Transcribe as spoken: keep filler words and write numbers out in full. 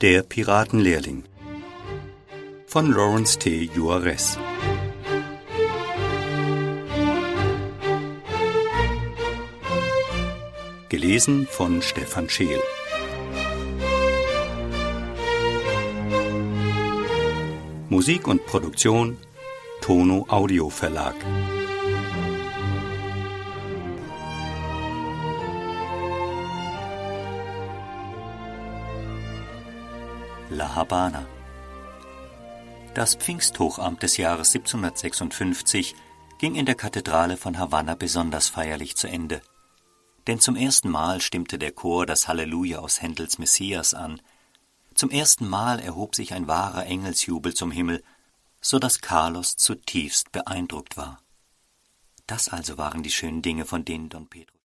Der Piratenlehrling von Lawrence T. Juarez. Gelesen von Stefan Scheel. Musik und Produktion Tono Audio Verlag. La Habana. Das Pfingsthochamt des Jahres siebzehnhundertsechsundfünfzig ging in der Kathedrale von Havanna besonders feierlich zu Ende. Denn zum ersten Mal stimmte der Chor das Halleluja aus Händels Messias an. Zum ersten Mal erhob sich ein wahrer Engelsjubel zum Himmel, so dass Carlos zutiefst beeindruckt war. Das also waren die schönen Dinge, von denen Don Pedro